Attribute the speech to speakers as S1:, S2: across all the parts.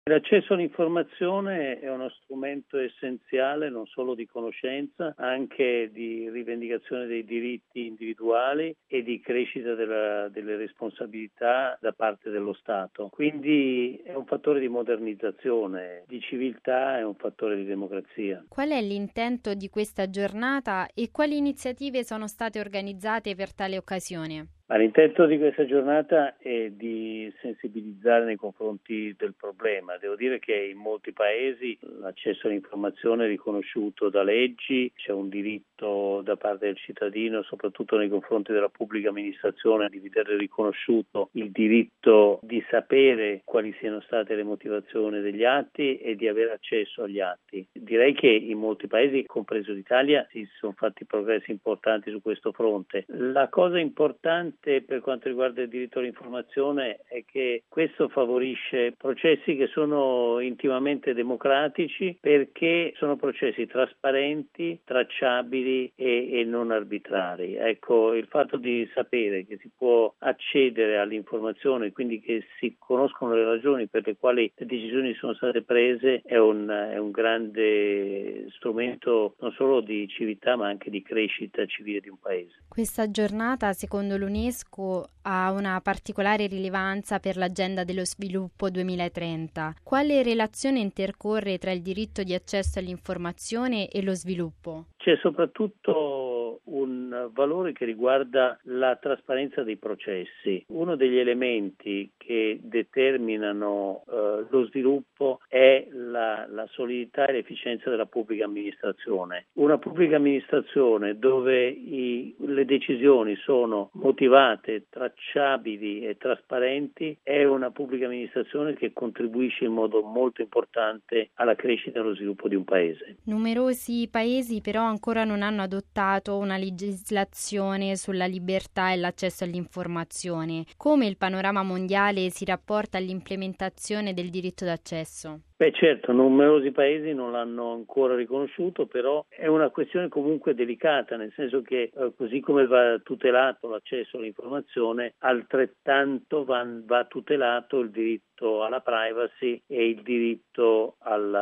S1: L'accesso all'informazione è uno strumento essenziale non solo di conoscenza, anche di rivendicazione dei diritti individuali e di crescita delle responsabilità da parte dello Stato. Quindi è un fattore di modernizzazione, di civiltà, è un fattore di democrazia.
S2: Qual è l'intento di questa giornata e quali iniziative sono state organizzate per tale occasione?
S1: L'intento di questa giornata è di sensibilizzare nei confronti del problema. Devo dire che in molti paesi l'accesso all'informazione è riconosciuto da leggi, c'è un diritto da parte del cittadino, soprattutto nei confronti della pubblica amministrazione, di vedere riconosciuto il diritto di sapere quali siano state le motivazioni degli atti e di avere accesso agli atti. Direi che in molti paesi, compreso l'Italia, si sono fatti progressi importanti su questo fronte. La cosa importante per quanto riguarda il diritto all'informazione è che questo favorisce processi che sono intimamente democratici perché sono processi trasparenti, tracciabili e non arbitrari. Ecco, il fatto di sapere che si può accedere all'informazione, quindi che si conoscono le ragioni per le quali le decisioni sono state prese, è un grande strumento non solo di civiltà ma anche di crescita civile di un paese.
S2: Questa giornata, secondo l'UNESCO, ha una particolare rilevanza per l'Agenda dello Sviluppo 2030. Quale relazione intercorre tra il diritto di accesso all'informazione e lo sviluppo?
S1: C'è soprattutto un valore che riguarda la trasparenza dei processi. Uno degli elementi che determinano lo sviluppo è la solidità e l'efficienza della pubblica amministrazione. Una pubblica amministrazione dove le decisioni sono motivate, tracciabili e trasparenti è una pubblica amministrazione che contribuisce in modo molto importante alla crescita e allo sviluppo di un paese.
S2: Numerosi paesi però ancora non hanno adottato una legislazione sulla libertà e l'accesso all'informazione. Come il panorama mondiale si rapporta all'implementazione del diritto d'accesso?
S1: Beh, certo, numerosi paesi non l'hanno ancora riconosciuto, però è una questione comunque delicata, nel senso che così come va tutelato l'accesso all'informazione, altrettanto va tutelato il diritto alla privacy e il diritto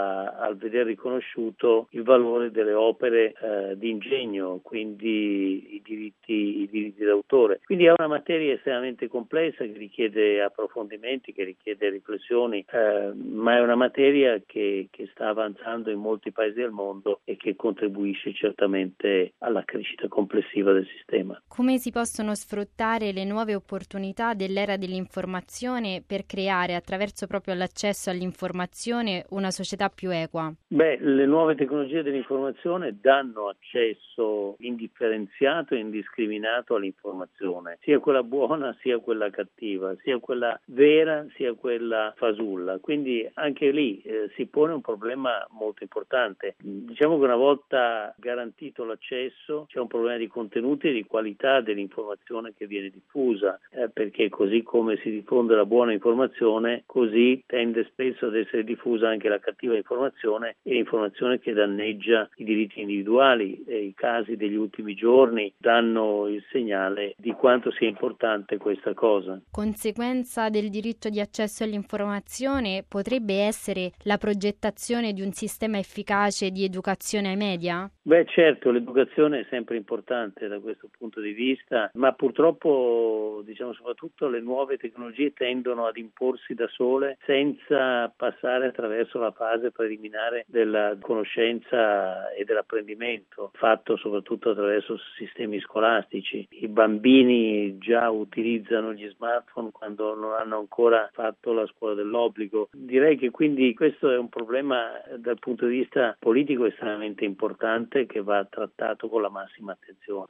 S1: al veder riconosciuto il valore delle opere di ingegno, quindi i diritti d'autore. Quindi è una materia estremamente complessa che richiede approfondimenti, che richiede riflessioni, ma è una materia che sta avanzando in molti paesi del mondo e che contribuisce certamente alla crescita complessiva del sistema.
S2: Come si possono sfruttare le nuove opportunità dell'era dell'informazione per creare, attraverso proprio l'accesso all'informazione, una società più equa?
S1: Beh, le nuove tecnologie dell'informazione danno accesso indifferenziato e indiscriminato all'informazione, sia quella buona sia quella cattiva, sia quella vera sia quella fasulla. Quindi anche lì si pone un problema molto importante. Diciamo che una volta garantito l'accesso c'è un problema di contenuti e di qualità dell'informazione che viene diffusa, perché così come si diffonde la buona informazione, così tende spesso ad essere diffusa anche la cattiva informazione e l'informazione che danneggia i diritti individuali. E i casi degli ultimi giorni danno il segnale di quanto sia importante questa cosa.
S2: Conseguenza del diritto di accesso all'informazione potrebbe essere la progettazione di un sistema efficace di educazione ai media?
S1: Beh, certo, l'educazione è sempre importante da questo punto di vista, ma purtroppo, soprattutto le nuove tecnologie tendono ad imporsi da sole senza passare attraverso la fase preliminare della conoscenza e dell'apprendimento, fatto soprattutto attraverso sistemi scolastici. I bambini già utilizzano gli smartphone quando non hanno ancora fatto la scuola dell'obbligo. Direi che quindi questo è un problema dal punto di vista politico estremamente importante che va trattato con la massima attenzione.